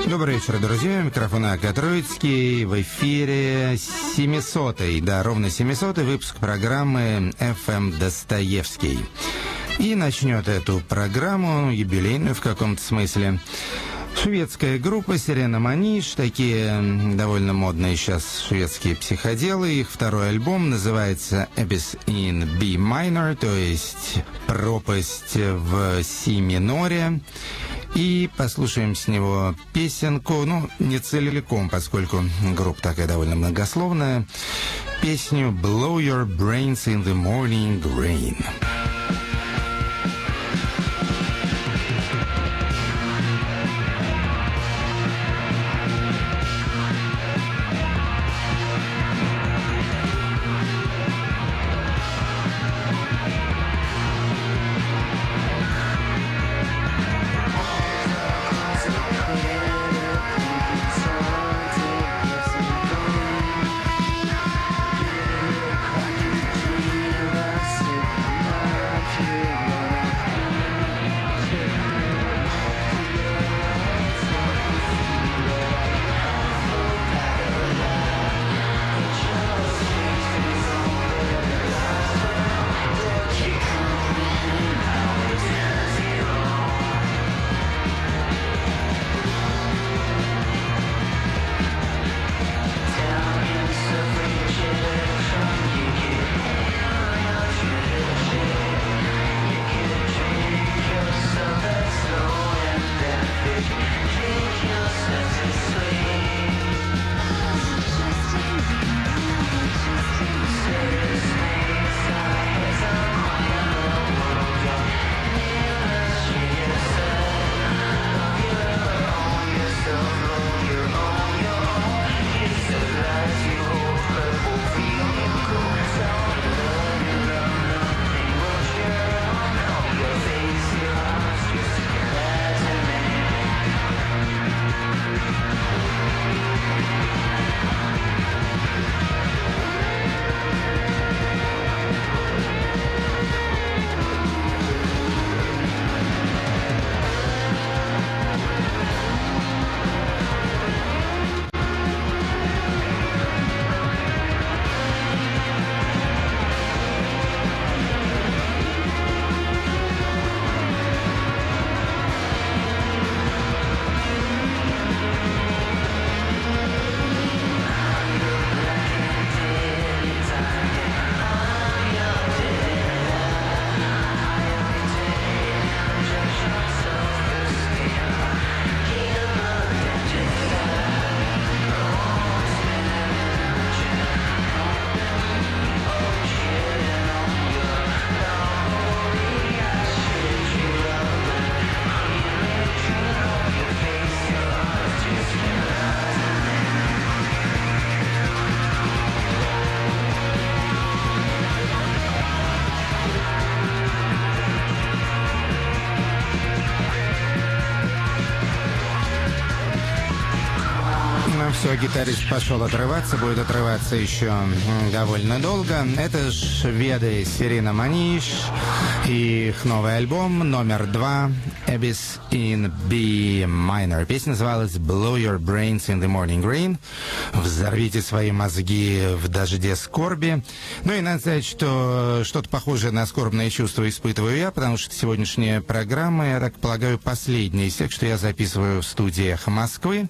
Добрый вечер, друзья. Микрофон Ака Троицкий. В эфире 700-й, да, ровно 700-й выпуск программы «FM Достоевский». И начнет эту программу, юбилейную в каком-то смысле, шведская группа «Сирена Маниш», такие довольно модные сейчас шведские психоделы. Их второй альбом называется «Abyss in B minor», то есть «Пропасть в си миноре». И послушаем с него песенку, ну, не целиком, поскольку группа такая довольно многословная, песню «Blow Your Brains in the Morning Rain». Все, гитарист пошел отрываться, будет отрываться еще довольно долго. Это шведы «Сирена Маниш» и их новый альбом номер 2 «Abyss in B minor». Песня называлась «Blow Your Brains in the Morning Rain». «Взорвите свои мозги в дожде скорби». Ну и надо сказать, что что-то похожее на скорбные чувства испытываю я, потому что сегодняшняя программа, я так полагаю, последняя из тех, что я записываю в студии «Эхо Москвы».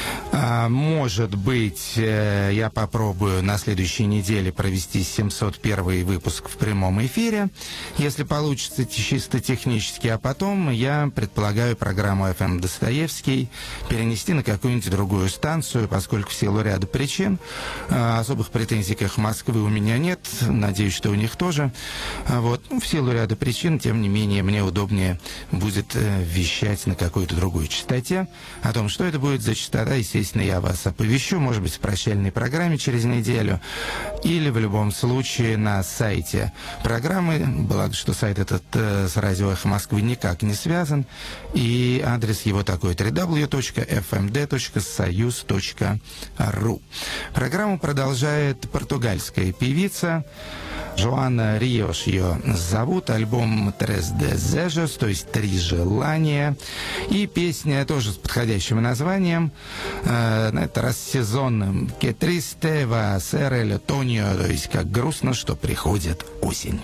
Может быть, я попробую на следующей неделе провести 701 выпуск в прямом эфире, если получится чисто технически, а потом я предполагаю программу FM Достоевский перенести на какую-нибудь другую станцию, поскольку в силу ряда причин особых претензий к «Эхо Москвы» у меня нет, надеюсь, что у них тоже. Вот. В силу ряда причин, тем не менее, мне удобнее будет вещать на какой-то другой частоте. О том, что это будет за частота, естественно, я вас вас оповещу, может быть, в прощальной программе через неделю, или в любом случае на сайте программы. Благо, что сайт этот с радио «Эхо Москвы» никак не связан, и адрес его такой: www.fmd.soyuz.ru. Программу продолжает португальская певица Жоана Риос, ее зовут, альбом «Tres Desejos», то есть «Три желания», и песня тоже с подходящим названием, на этот раз сезонным, «Que triste va a ser el otoño», то есть «Как грустно, что приходит осень».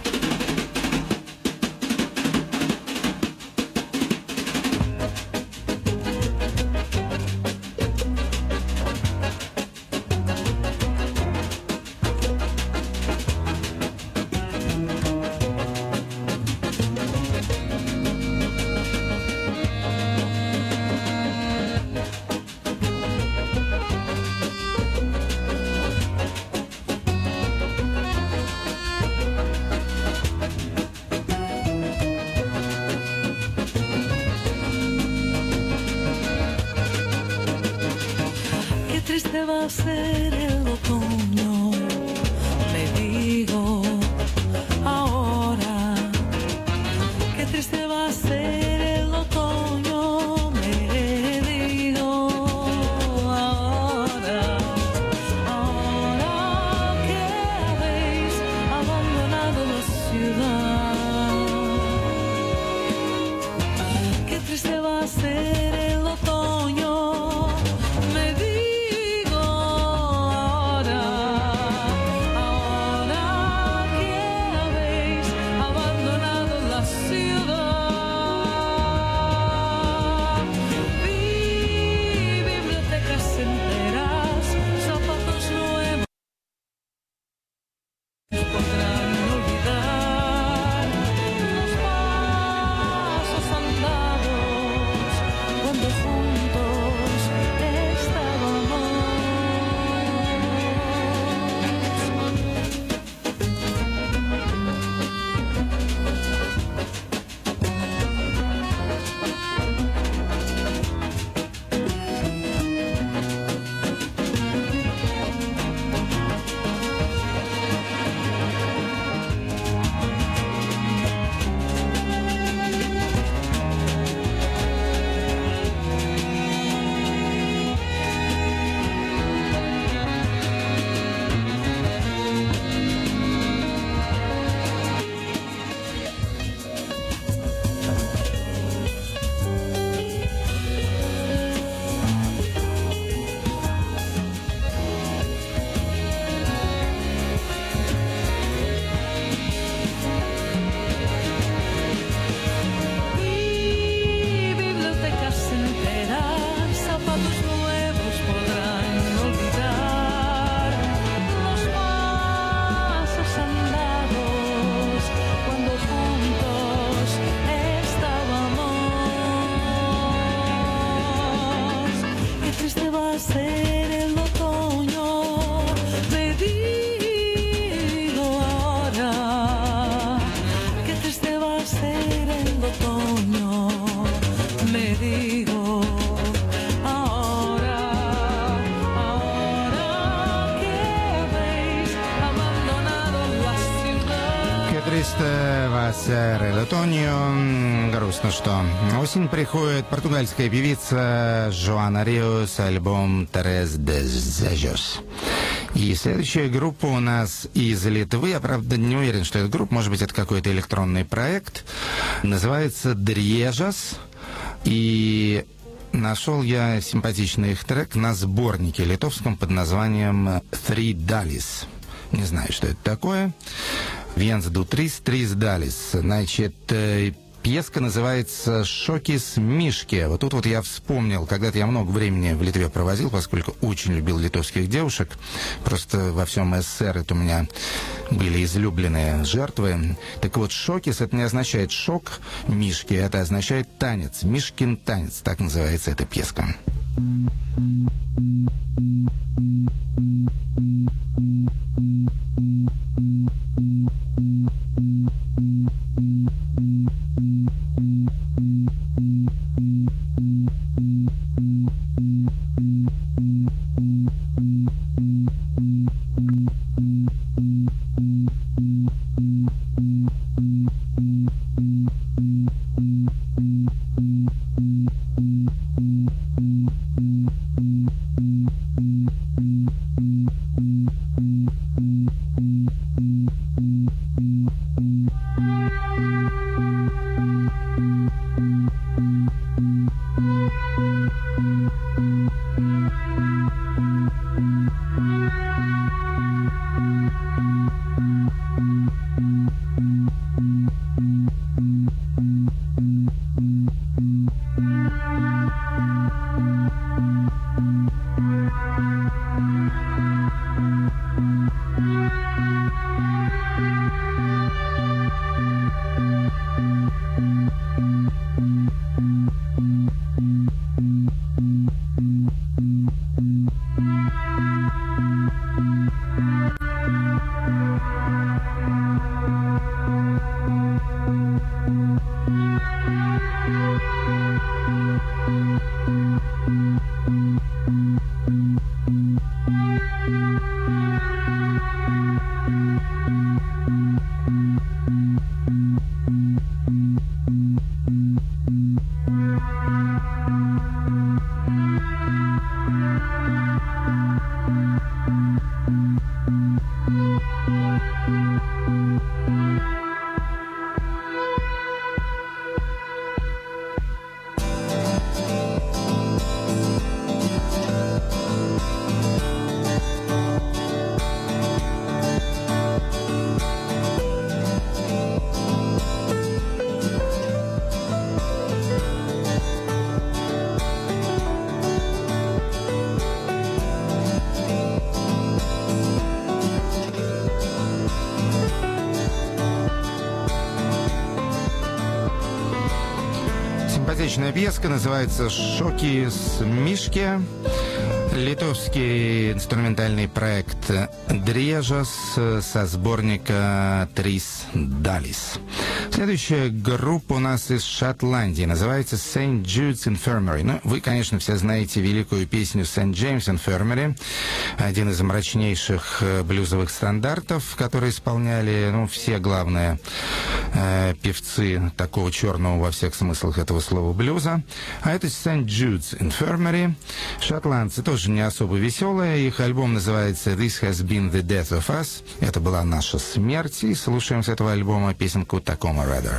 Triste va a ser el otoño, me digo ahora. Qué triste va a ser el otoño, me digo ahora. Ahora que habéis abandonado la ciudad. Qué triste va a ser el otoño. Va a ser el otoño. Грустно, что осень приходит. Португальская певица Жоана Риос, альбом «Tres Desejos». И следующая группа у нас из Литвы. Я, правда, не уверен, что это группа. Может быть, это какой-то электронный проект. Называется «Дрежас». И нашел я симпатичный их трек на сборнике литовском под названием «Three Dalis». Не знаю, что это такое. «Viens, du, tris, tris dalis». Значит, пьеска называется «Шокис Мишки». Вот тут вот я вспомнил, когда-то я много времени в Литве проводил, поскольку очень любил литовских девушек. Просто во всем СССР это у меня были излюбленные жертвы. Так вот, «Шокис» — это не означает «шок Мишки», это означает «танец», «Мишкин танец». Так называется эта пьеска. Симпатичная пьеска, называется «Шоки с Мишки». Литовский инструментальный проект «Дрежас» со сборника «Трис Далис». Следующая группа у нас из Шотландии, называется St. Jude's Infirmary. Ну, вы, конечно, все знаете великую песню St. James Infirmary, один из мрачнейших блюзовых стандартов, которые исполняли, ну, все главные певцы такого черного во всех смыслах этого слова блюза. А это St. Jude's Infirmary. Шотландцы тоже не особо веселые. Их альбом называется This Has Been the Death of Us. Это была наша смерть. И слушаем с этого альбома песенку Tacoma Rather.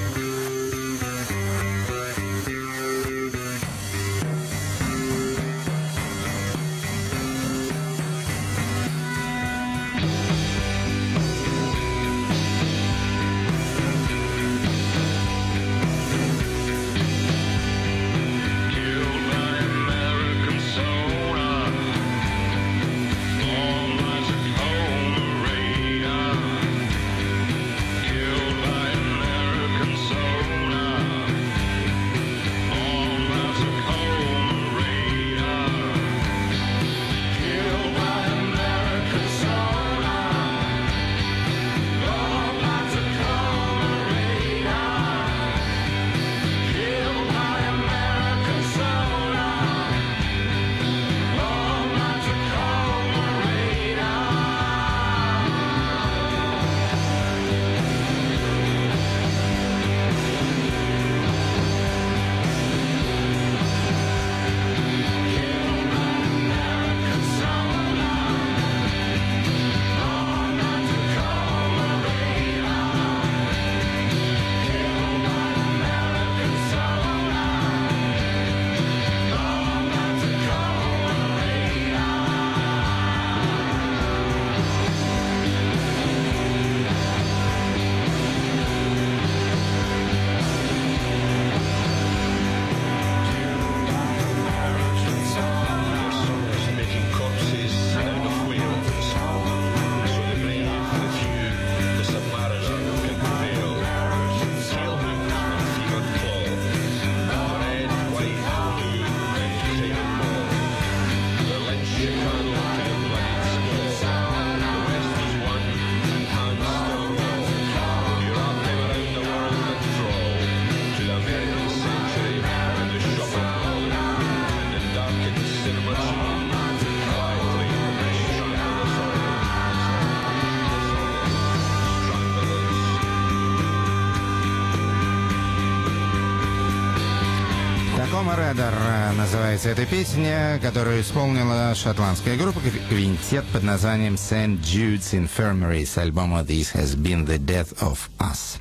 Tacoma Rather называется эта песня, которую исполнила шотландская группа «Квинтет» под названием St. Jude's Infirmary с альбома This Has Been the Death of Us.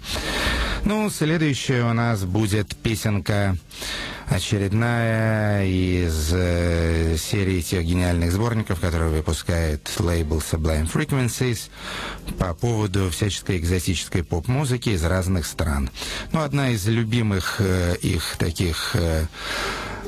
Ну, следующая у нас будет песенка очередная из серии тех гениальных сборников, которые выпускает лейбл Sublime Frequencies по поводу всяческой экзотической поп-музыки из разных стран. Ну, одна из любимых их таких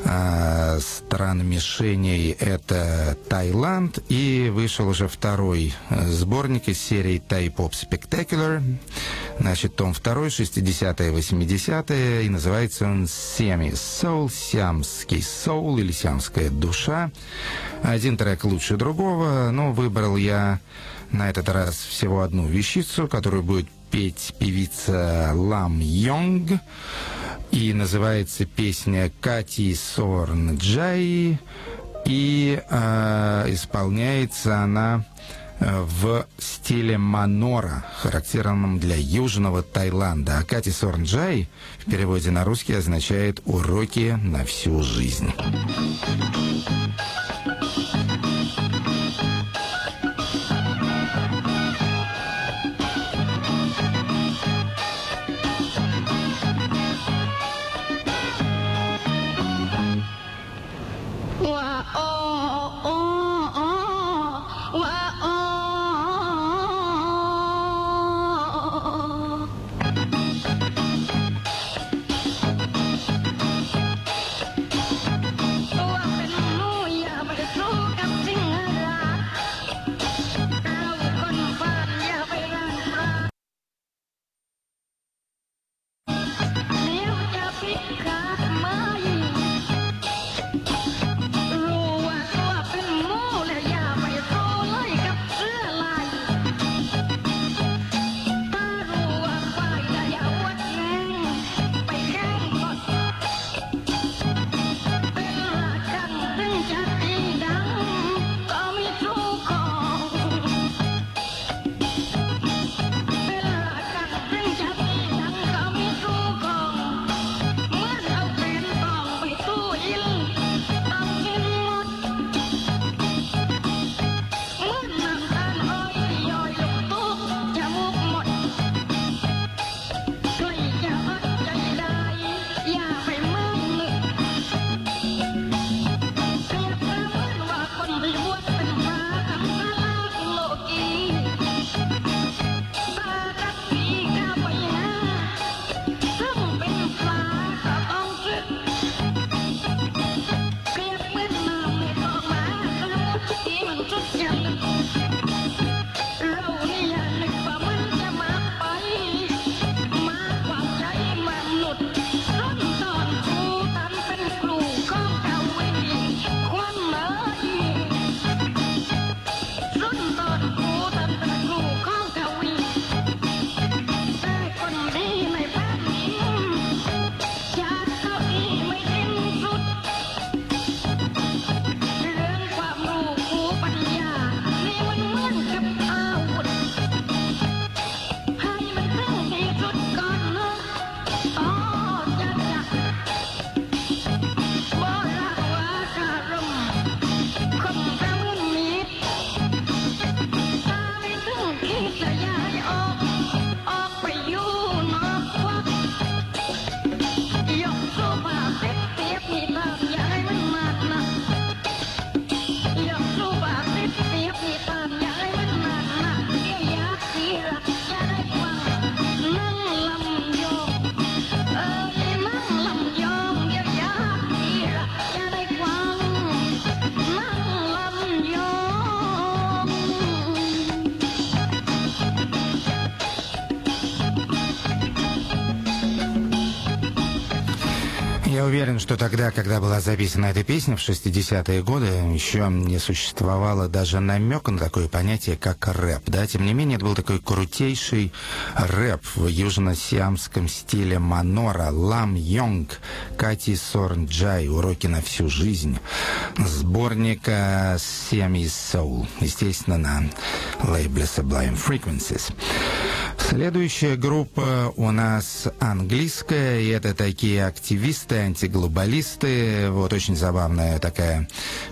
стран мишеней это Таиланд, и вышел уже второй сборник из серии Thai Pop Spectacular, значит, том 2, 60-е, 80-е, и называется он Siamese Soul, сиамский соул или сиамская душа. Один трек лучше другого, но выбрал я на этот раз всего одну вещицу, которую будет петь певица Лам Йонг. И называется песня Кати Сорн Джай. И исполняется она в стиле манора, характерном для Южного Таиланда. А Кати Сорн Джай в переводе на русский означает «уроки на всю жизнь». Я уверен, что тогда, когда была записана эта песня в 60-е годы, еще не существовало даже намека на такое понятие, как рэп. Да? Тем не менее, это был такой крутейший рэп в южно-сиамском стиле манора. Лам Йонг, Кати Сорн Джай, «Уроки на всю жизнь». Сборника Siamese Soul, естественно, на лейбле Sublime Frequencies. Следующая группа у нас английская, и это такие активисты, антиглобалисты. Вот очень забавная такая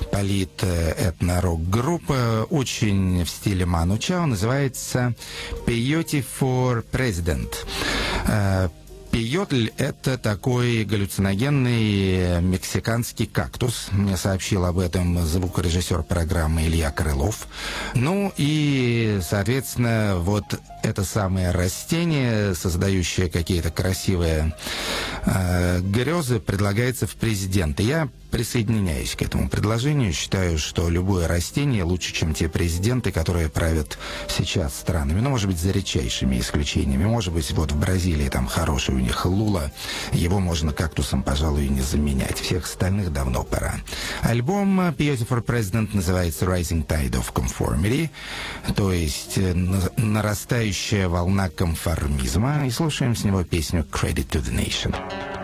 полит-этно-рок-группа, очень в стиле Ману Чао, называется Peyote for President. Пейотль – это такой галлюциногенный мексиканский кактус. Мне сообщил об этом звукорежиссер программы Илья Крылов. Ну и, соответственно, вот это самое растение, создающее какие-то красивые грезы, предлагается в президенты. Я присоединяюсь к этому предложению. Считаю, что любое растение лучше, чем те президенты, которые правят сейчас странами. Ну, может быть, за редчайшими исключениями. Может быть, вот в Бразилии там хороший у них Лула. Его можно кактусом, пожалуй, не заменять. Всех остальных давно пора. Альбом Peyote for President называется Rising Tide of Conformity, то есть нарастающая волна конформизма. И слушаем с него песню Credit to the Nation.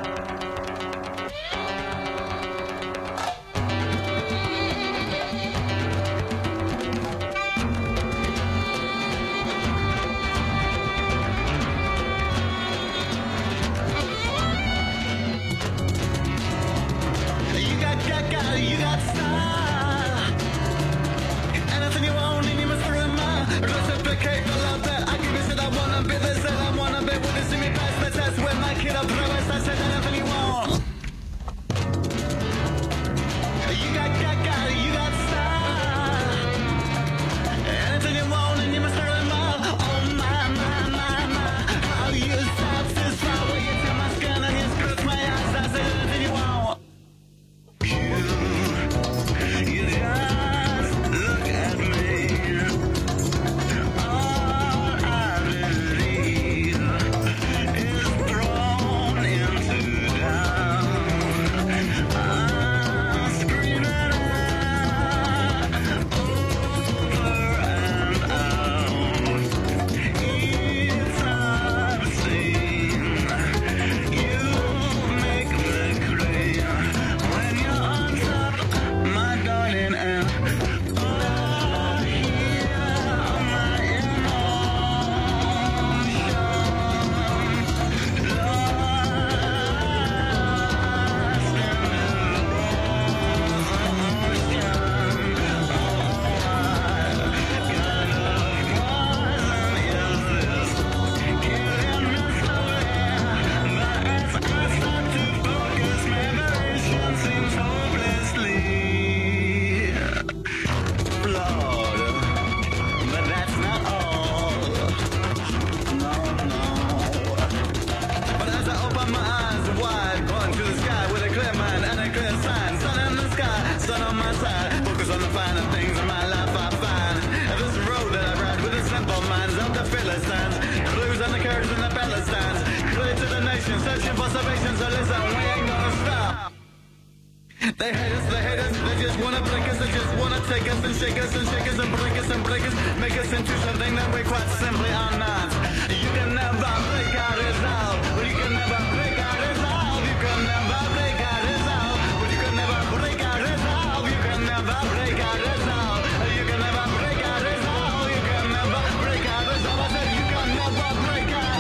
They hate us, they just wanna blink us, they just wanna take us and shake us and shake us and break us and break us, make us into something that we quite simply are not. You can never break our resolve, well, you can never break our resolve, you can never break our resolve, well, you can never break our resolve, you can never break our resolve, you can never break our resolve, you can never break our resolve, I said you can never break us.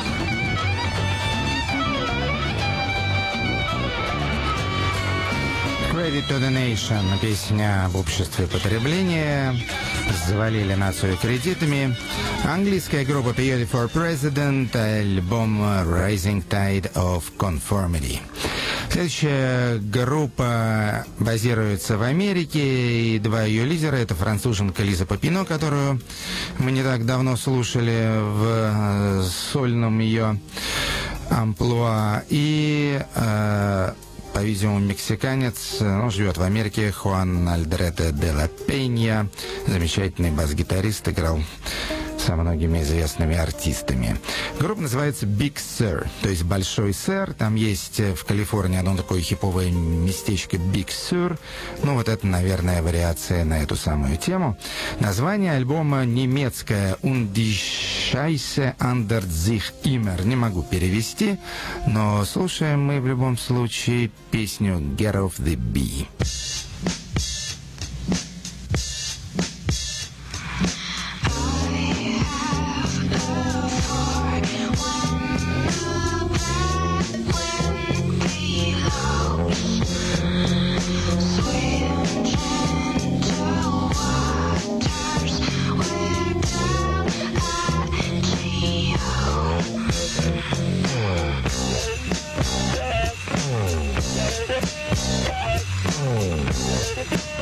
Credit to the Nation. Песня об обществе потребления. Завалили нацию кредитами. Английская группа Peyote for President. Альбом Rising Tide of Conformity. Следующая группа базируется в Америке, и два ее лидера — это француженка Лиза Попино, которую мы не так давно слушали в сольном ее амплуа, и по-видимому, мексиканец, он живет в Америке, Хуан Альдрете де ла Пенья, замечательный бас-гитарист, играл со многими известными артистами. Группа называется Big Sur, то есть Большой Сэр. Там есть в Калифорнии одно такое хиповое местечко Big Sur. Ну, вот это, наверное, вариация на эту самую тему. Название альбома немецкое Und die Scheiße ändert sich immer. Не могу перевести, но слушаем мы в любом случае песню Get Off the Bee. Oh.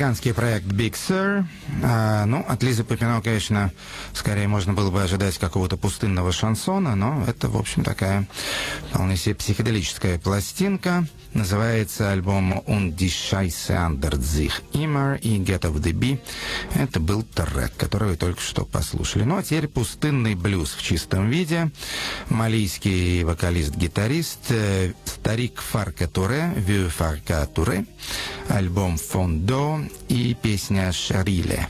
американский проект Big Sur. От Лизы Папино, конечно, скорее можно было бы ожидать какого-то пустынного шансона, но это, в общем, такая вполне себе психоделическая пластинка. Называется альбом «Und die Scheiße ändert sich immer» и «Get of the Bee». Это был трек, который вы только что послушали. Ну, а теперь пустынный блюз в чистом виде. Малийский вокалист-гитарист, старик Фарка Туре, Vieux Farka Touré, альбом «Фондо» и песня «Шариле».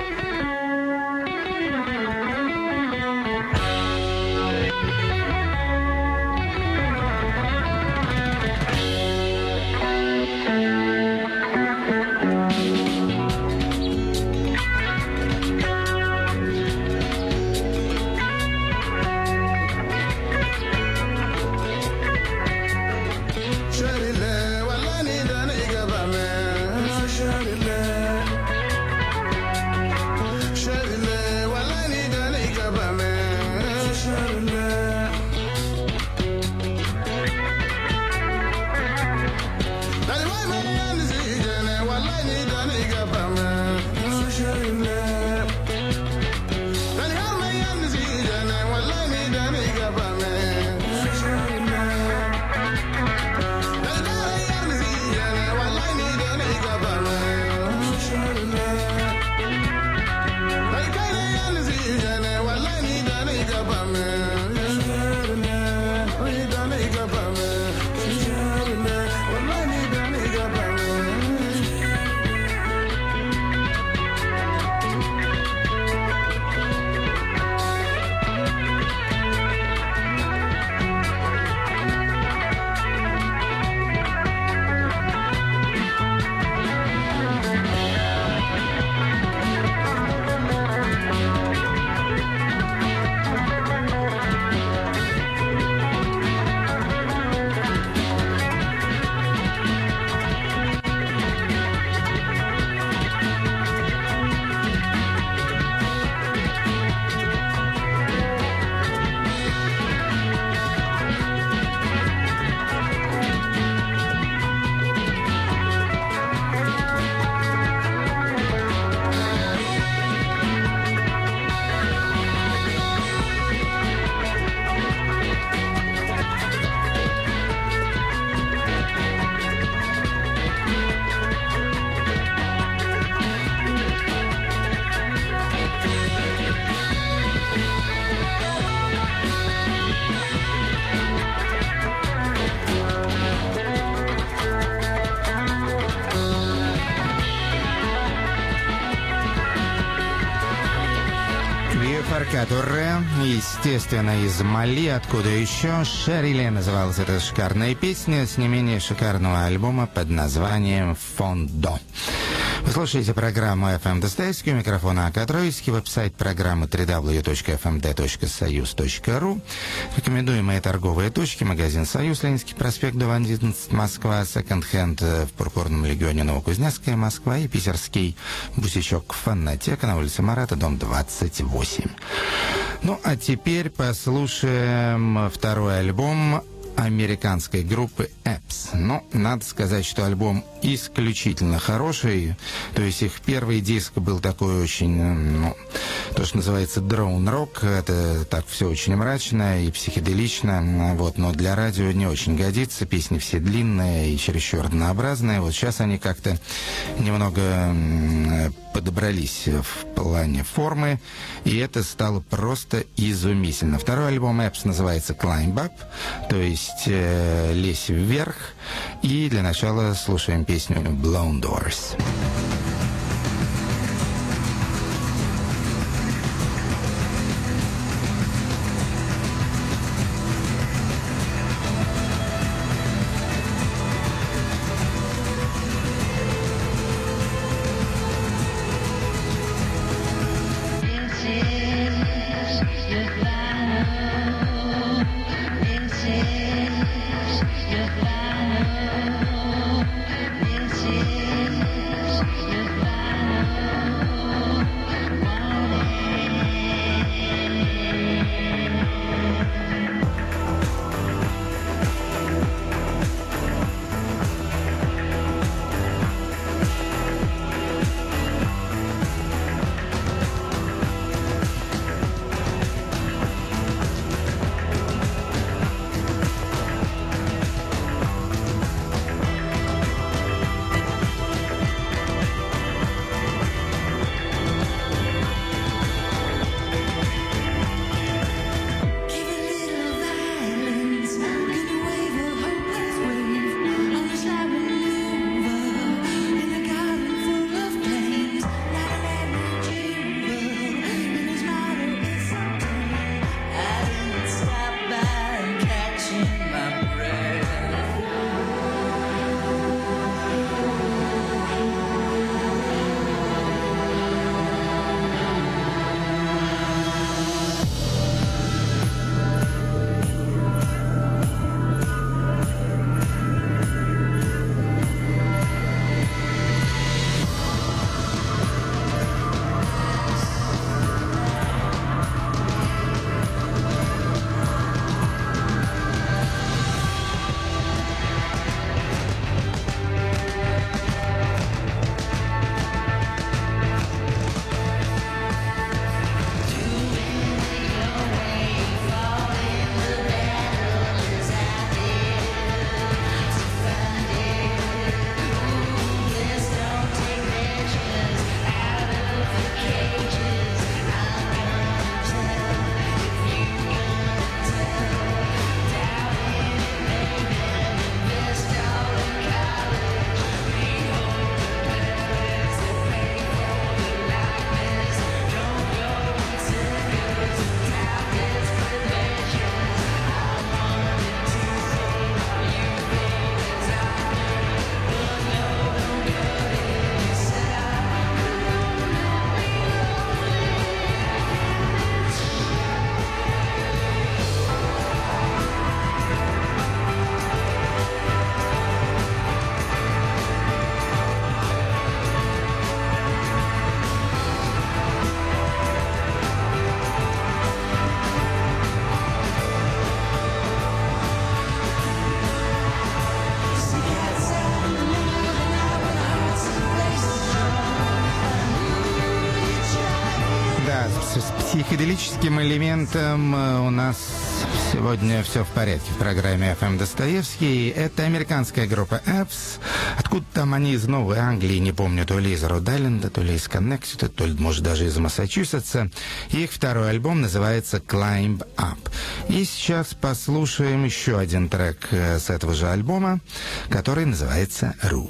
Фарка Туре, естественно, из Мали, откуда еще. «Шариле» называлась эта шикарная песня с не менее шикарного альбома под названием «Фондо». Вы слушаете программу FM Достоевский, у микрофона АК Троицкий, веб-сайт программы www.fmd.soyuz.ru. Рекомендуемые торговые точки: магазин «Союз», Ленинский проспект, дом 11, Москва, секонд-хенд в Пурпурном регионе, Новокузнецкая, Москва, и питерский бутичок «Фонотека» на улице Марата, дом 28. Ну, а теперь послушаем второй альбом американской группы Apps. Но надо сказать, что альбом исключительно хороший. То есть их первый диск был такой очень, то, что называется дрон-рок. Это так все очень мрачно и психоделично. Вот, но для радио не очень годится. Песни все длинные и чересчур однообразные. Вот сейчас они как-то немного подобрались в плане формы, и это стало просто изумительно. Второй альбом Apps называется Climb Up, то есть лезь вверх. И для начала слушаем песню Blown Doors. психоделическим элементом у нас сегодня все в порядке в программе FM Достоевский. Это американская группа Apps. Откуда там они из Новой Англии, не помню, то ли из Род-Айленда, то ли из Коннектикута, то ли, может, даже из Массачусетса. Их второй альбом называется Climb Up. И сейчас послушаем еще один трек с этого же альбома, который называется Rook.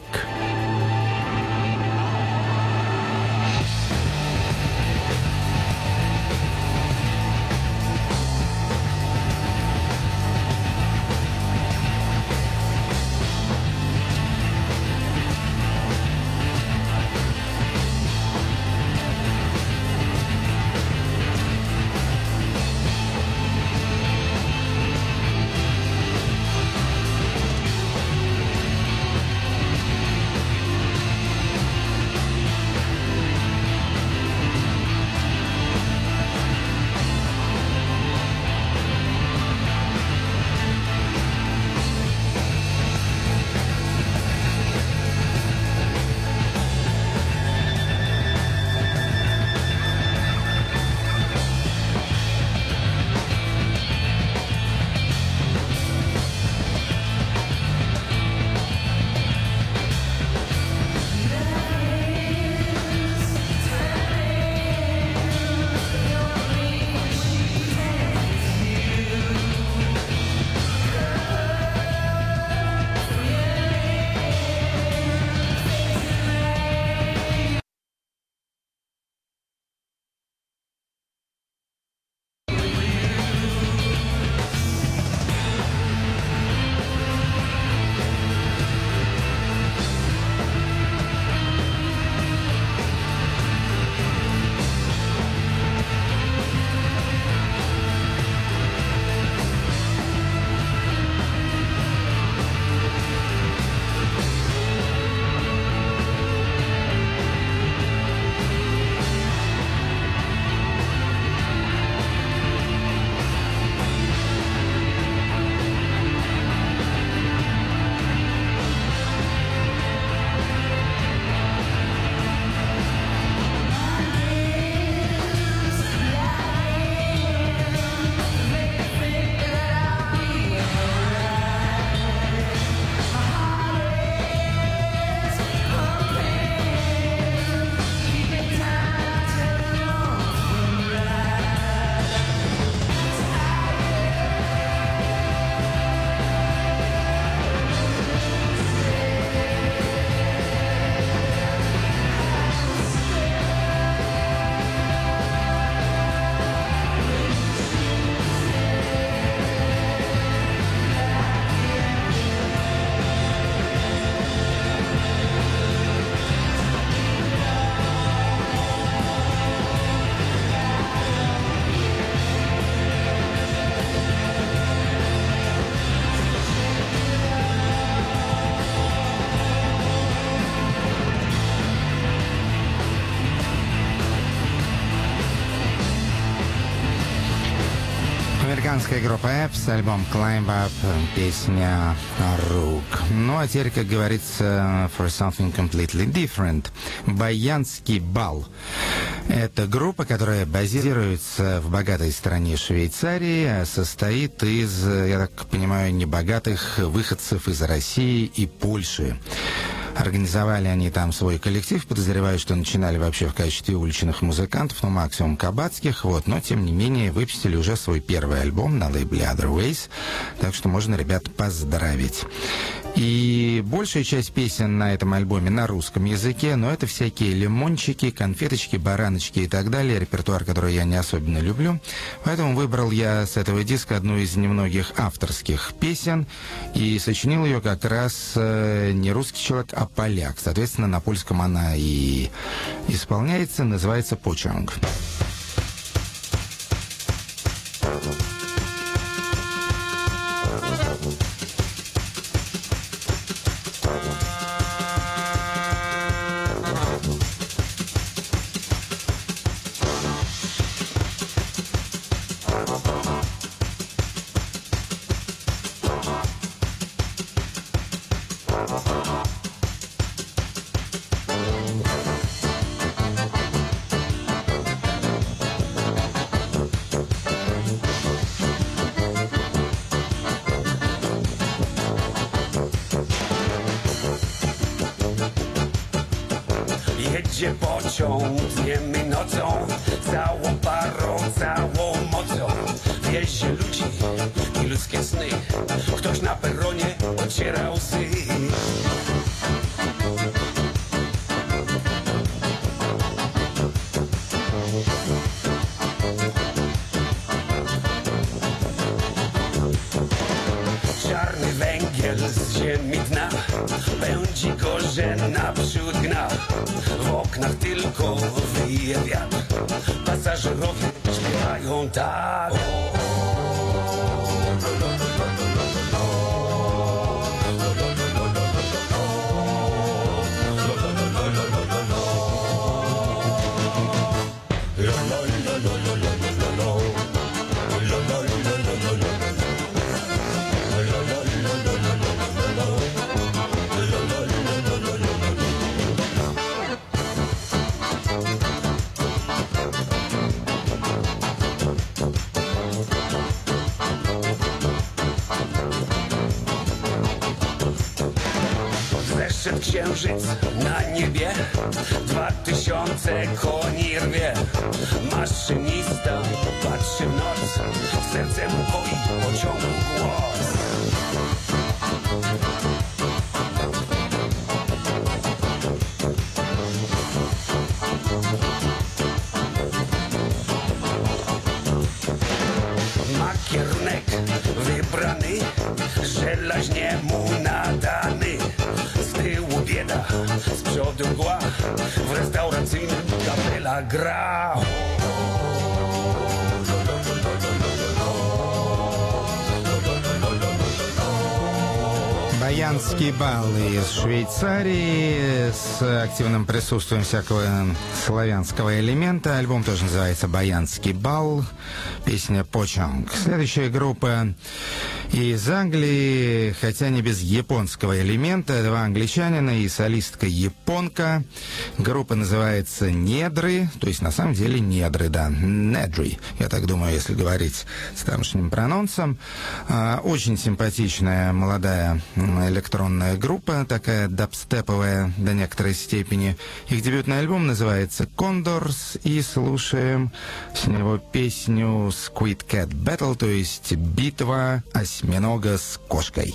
Американская группа Apps, альбом Climb Up, песня Rook. Ну а теперь, как говорится, for something completely different. Баянский бал. Это группа, которая базируется в богатой стране Швейцарии, а состоит из, я так понимаю, небогатых выходцев из России и Польши. Организовали они там свой коллектив, подозреваю, что начинали вообще в качестве уличных музыкантов, ну, максимум кабацких, вот, но, тем не менее, выпустили уже свой первый альбом на лейбле Other Ways, так что можно ребят поздравить. И большая часть песен на этом альбоме на русском языке, но это всякие лимончики, конфеточки, бараночки и так далее, репертуар, который я не особенно люблю, поэтому выбрал я с этого диска одну из немногих авторских песен и сочинил ее как раз не русский человек, а поляк. Соответственно, на польском она и исполняется, называется «Почанг». jedzie pociąg dniem i nocą, całą parą, całą mocą. Wiezie ludzi i ludzkie sny, ktoś na peronie ociera łzy. Czarny węgiel z ziemi dna pędzi go, że naprzód gna. W oknach tylko wyje wiatr, pasażerowie śpiewają tak. Zeszedł księżyc na niebie, 2000 koni rwie. Maszynista patrzy w noc, serce mu boi pociągu głos. Ma kierunek wybrany, żelaźnie mu nadany. Z tyłu bieda, z przodu mgła, w restauracyjnym kapela gra. Баянский бал из Швейцарии с активным присутствием всякого славянского элемента. Альбом тоже называется «Баянский бал». Песня «Почанг». Следующая группа из Англии, хотя не без японского элемента. Два англичанина и солистка японка. Группа называется «Недры», то есть на самом деле «Недры», да, «Недри», я так думаю, если говорить с тамошним прононсом. Очень симпатичная молодая электронная группа, такая дабстеповая до некоторой степени. Их дебютный альбом называется «Condors», и слушаем с него песню «Squid Cat Battle», то есть «Битва осьминога с кошкой».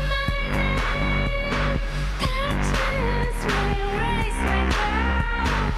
Race right now.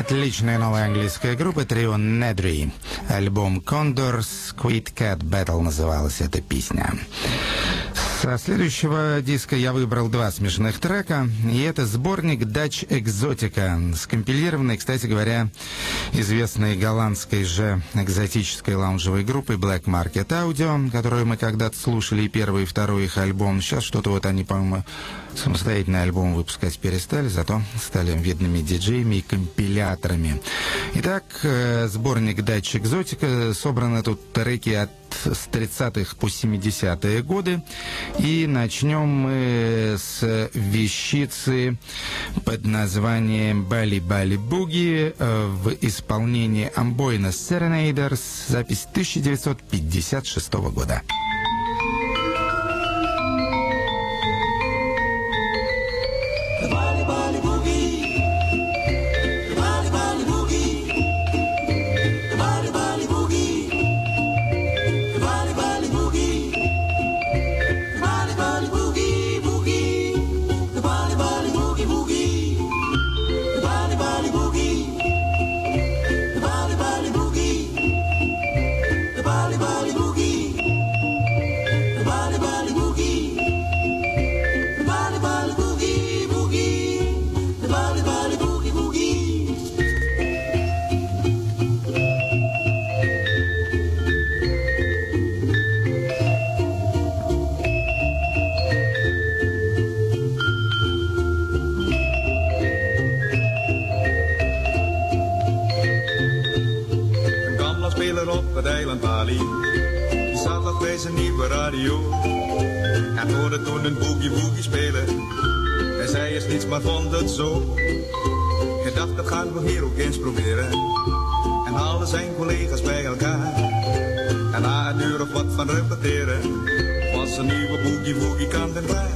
Отличная новая английская группа, трио Nedry. Альбом Condors, Quit Cat Battle называлась эта песня. Со следующего диска я выбрал два смешных трека, и это сборник Dutch Exotica, скомпилированный, кстати говоря, известной голландской же экзотической лаунжевой группой Black Market Audio, которую мы когда-то слушали, и первый, и второй их альбом. Сейчас что-то вот они, по-моему, самостоятельный альбом выпускать перестали, зато стали видными диджеями и компиляторами. Итак, сборник Dutch Exotica, собраны тут треки с 30-х по 70-е годы. И начнем мы с вещицы под названием «Bali Bali Boogie» в исполнении Amboina Serenaders, запись 1956 года. Die zat nog bij zijn nieuwe radio. Hij hoorde toen een boogie woogie spelen. Hij zei eerst niets, maar vond het zo. Hij dacht, dat gaan we hier ook eens proberen. En haalde zijn collega's bij elkaar. En na een uur of wat van repeteren, was een nieuwe boogie woogie kant en klaar.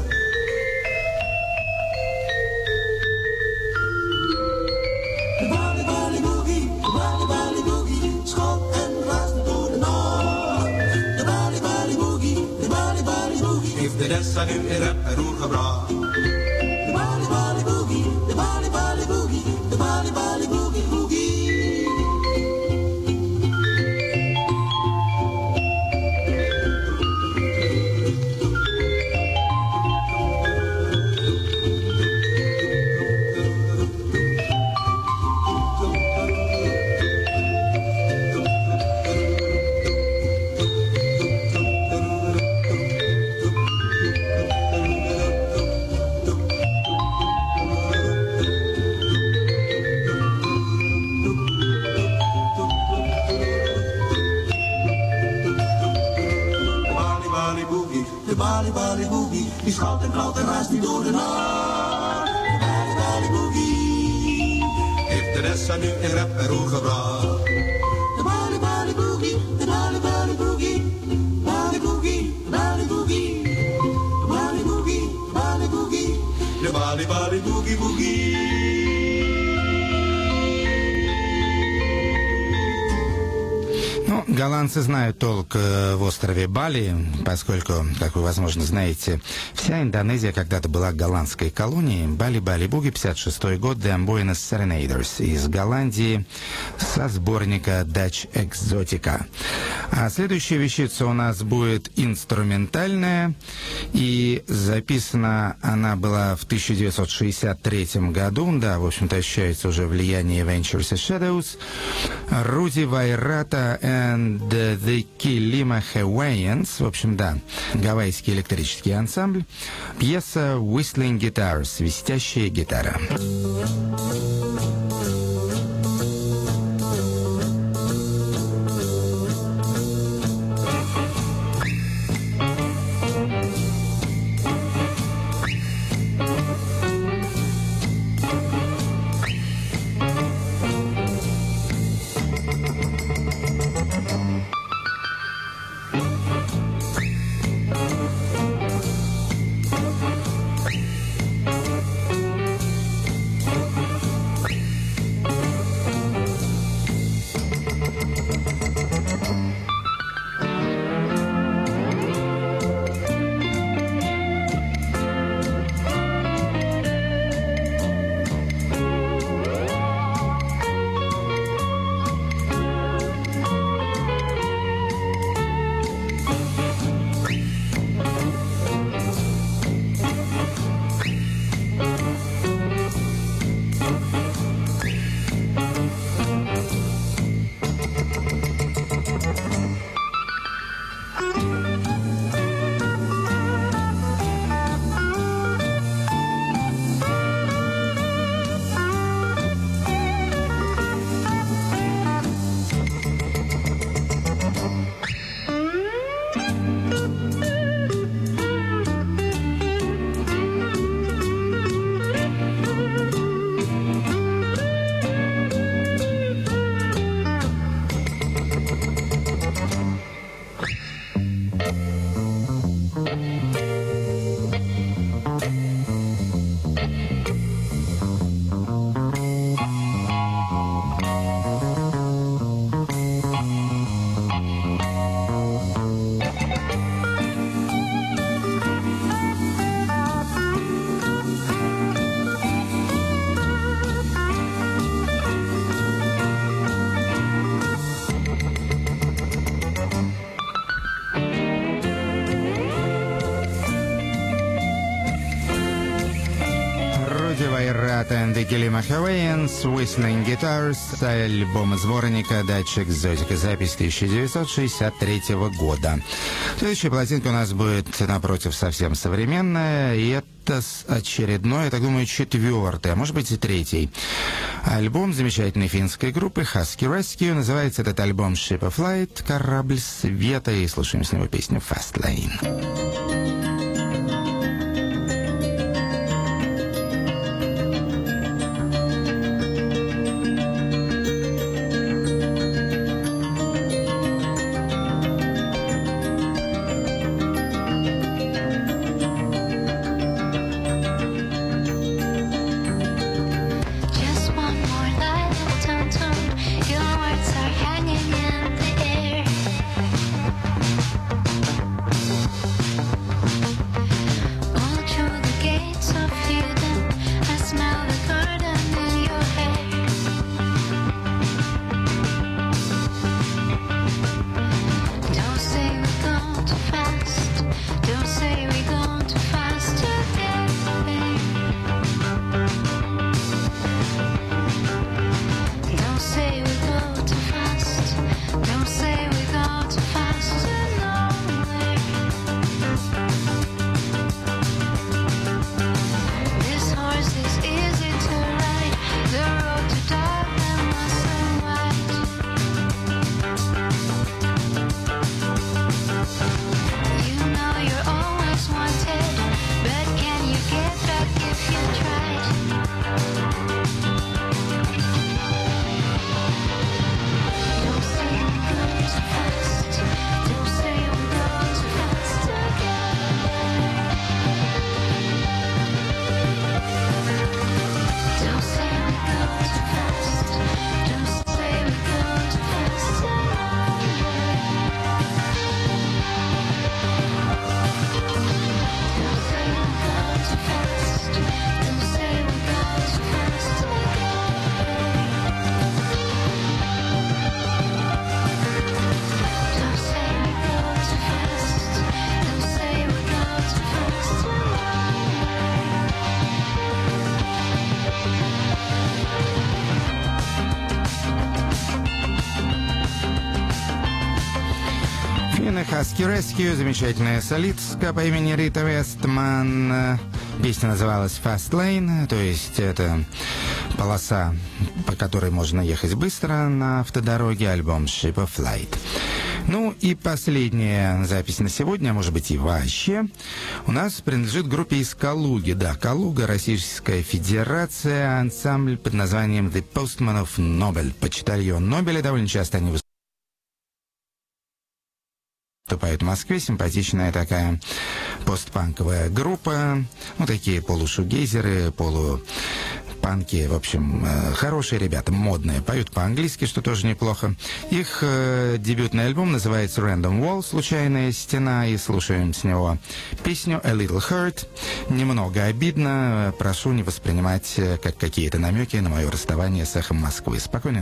Dessa nu in rap en roer gebracht. De Bali Bali Boogie, de Bali Bali Boogie, de Bali Bali Boogie Boogie. Die schuilt en knalt en raast niet door de nacht. De Bali Bali Boogie heeft de Dessa nu in rap en roer gebracht. De Bali Bali Boogie, de Bali Bali Boogie, Bali Boogie, Bali Boogie, Bali Boogie, Bali Boogie, de Bali Bali Boogie Boogie. Ну, голландцы знают толк в острове Бали, поскольку, как вы, возможно, знаете, вся Индонезия когда-то была голландской колонией. Бали-Бали-Буги, 56-й год, The Amboina Serenaders из Голландии со сборника Dutch Exotica. А следующая вещица у нас будет инструментальная, и записана она была в 1963 году. Да, в общем-то, ощущается уже влияние Ventures and Shadows. Руди Вайрата and the Kilima Hawaiians. В общем, да, гавайский электрический ансамбль. Пьеса Whistling Guitars, свистящая гитара. Cat and the Gilly Hawaiians, Whistling Guitars, альбом сборника «Датчик Зодика», запись 1963 года. Следующая пластинка у нас будет, напротив, совсем современная, и это очередной, я так думаю, 4-й, а может быть и 3-й альбом замечательной финской группы Husky Rescue. Называется этот альбом «Ship of Light», «Корабль света», и слушаем с него песню «Fast Lane». Husky Rescue, замечательная солистка по имени Рита Вестман. Песня называлась Fast Lane, то есть это полоса, по которой можно ехать быстро на автодороге, альбом Ship of Light. Ну и последняя запись на сегодня, а может быть и вообще, у нас принадлежит группе из Калуги. Да, Калуга, Российская Федерация, ансамбль под названием The Postman of Nobel, почтальон Нобеля. Довольно часто они выступают в Москве. Симпатичная такая постпанковая группа. Ну, такие полушугейзеры, полупанки. В общем, хорошие ребята, модные. Поют по-английски, что тоже неплохо. Их дебютный альбом называется Random Wall, случайная стена. И слушаем с него песню A Little Hurt. Немного обидно. Прошу не воспринимать как какие-то намеки на мое расставание с эхом Москвы. Спокойно.